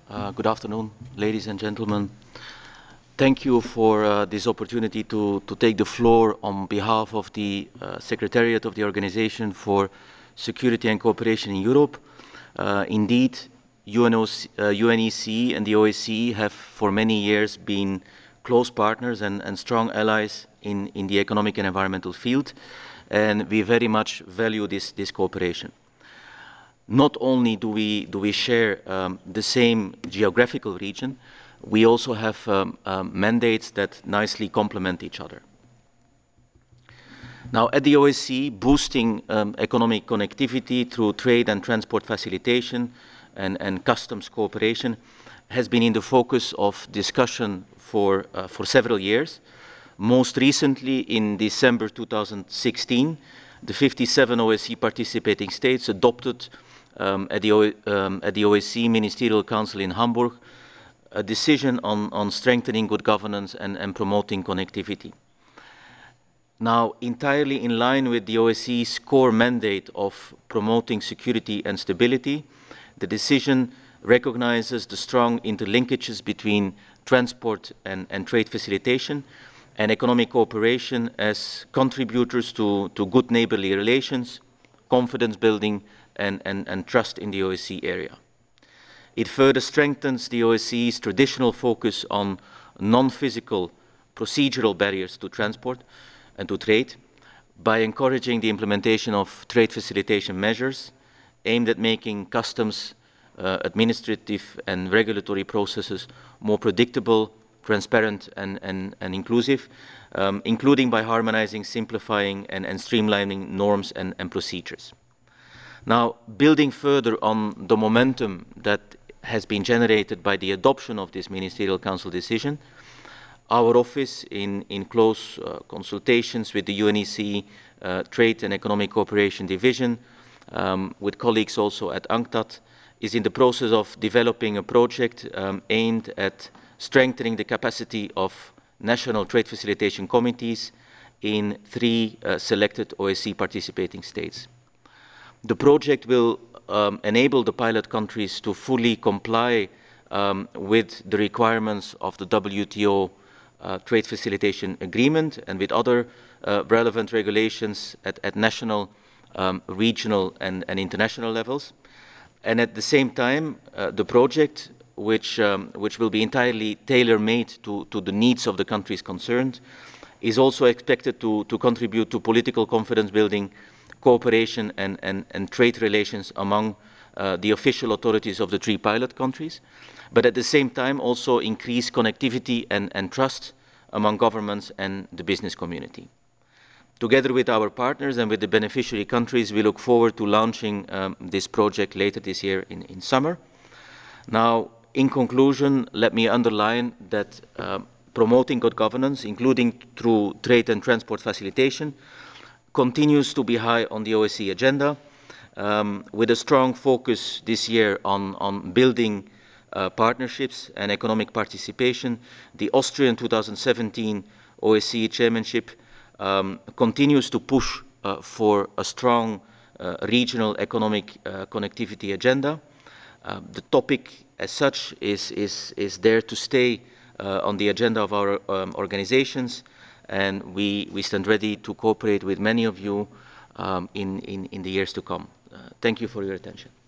Good afternoon, ladies and gentlemen. Thank you for this opportunity to take the floor on behalf of the Secretariat of the Organization for Security and Cooperation in Europe. Indeed, UNEC and the OSCE have for many years been close partners and strong allies in the economic and environmental field, and we very much value this cooperation. Not only do we share the same geographical region, we also have mandates that nicely complement each other. Now, at the OSCE, boosting economic connectivity through trade and transport facilitation and customs cooperation has been in the focus of discussion for several years. Most recently, in December 2016, the 57 OSCE participating states adopted at the OSCE Ministerial Council in Hamburg a decision on strengthening good governance and promoting connectivity. Now, entirely in line with the OSCE's core mandate of promoting security and stability, the decision recognizes the strong interlinkages between transport and trade facilitation and economic cooperation as contributors to good neighborly relations, confidence building, and trust in the OSCE area. It further strengthens the OSCE's traditional focus on non-physical procedural barriers to transport and to trade by encouraging the implementation of trade facilitation measures aimed at making customs, administrative and regulatory processes more predictable, transparent and inclusive, including by harmonizing, simplifying and streamlining norms and procedures. Now, building further on the momentum that has been generated by the adoption of this Ministerial Council decision, our office, in close consultations with the UNEC Trade and Economic Cooperation Division, with colleagues also at UNCTAD, is in the process of developing a project aimed at strengthening the capacity of national trade facilitation committees in 3 selected OSCE participating states. The project will enable the pilot countries to fully comply with the requirements of the WTO Trade Facilitation Agreement and with other relevant regulations at national, regional and international levels. And at the same time, the project, which will be entirely tailor-made to the needs of the countries concerned, is also expected to contribute to political confidence building, cooperation and trade relations among the official authorities of the 3 pilot countries, but at the same time also increase connectivity and trust among governments and the business community. Together with our partners and with the beneficiary countries, we look forward to launching this project later this year in summer. Now, in conclusion, let me underline that promoting good governance, including through trade and transport facilitation, continues to be high on the OSCE agenda, with a strong focus this year on building partnerships and economic participation. The Austrian 2017 OSCE chairmanship continues to push for a strong regional economic connectivity agenda. The topic as such is there to stay on the agenda of our organizations, and we stand ready to cooperate with many of you in the years to come. Thank you for your attention.